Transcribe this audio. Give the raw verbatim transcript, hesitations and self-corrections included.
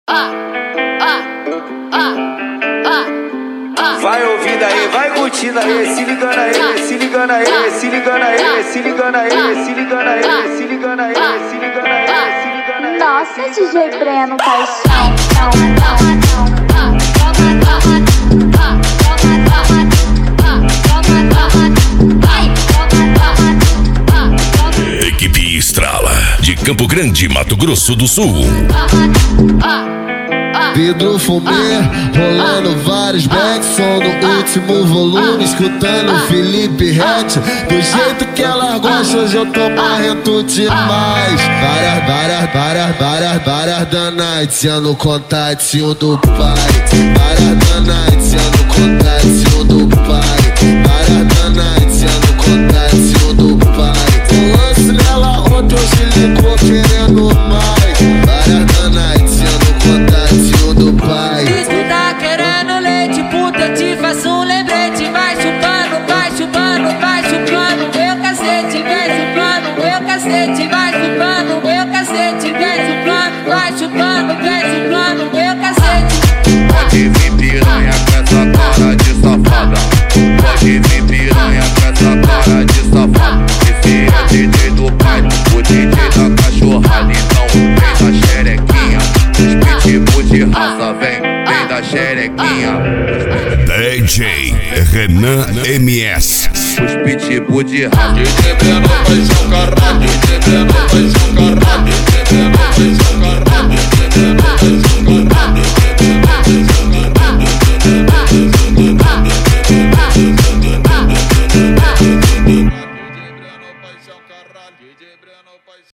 Vai ouvindo aí, vai curtindo aí, se ligando aí, se ligando aí, se ligando aí, se ligando aí, se ligando aí, se ligando aí, se ligando aí, se ligando aí. Nossa, D J Breno Paixão. Equipe Estrala de Campo Grande, Mato Grosso do Sul. Vidro fumê, rolando vários backs, som no último volume, escutando Felipe Ret. Do jeito que ela gosta, hoje eu tô marrento demais. Várias, várias, várias, várias, várias danaites no contatinho do pai. Várias danaites no contatinho do pai. Várias danaites no contatinho do pai. O lance nela ontem, hoje ligou querendo mais. Várias danaites no contatinho do pai. Diz que tá querendo leite, puta, eu te faço um lembrete. Vai chupando, vai chupando, vai chupando meu cacete, vem chupando meu cacete, vai chupando meu cacete, vem chupando, vai chupando, vem chupando meu cacete. Pode vir piranha com essa cara de safada. Pode vir piranha com essa cara de safada. Esse é o D J do pai, o D J da cachorrada. Então vem da xerequinha, os pitbull de raça, vem, vem da xerequinha. D J Renan M S. Os pitbull de raça. D J Breno Paixão, caralho. D J Breno Paixão, caralho.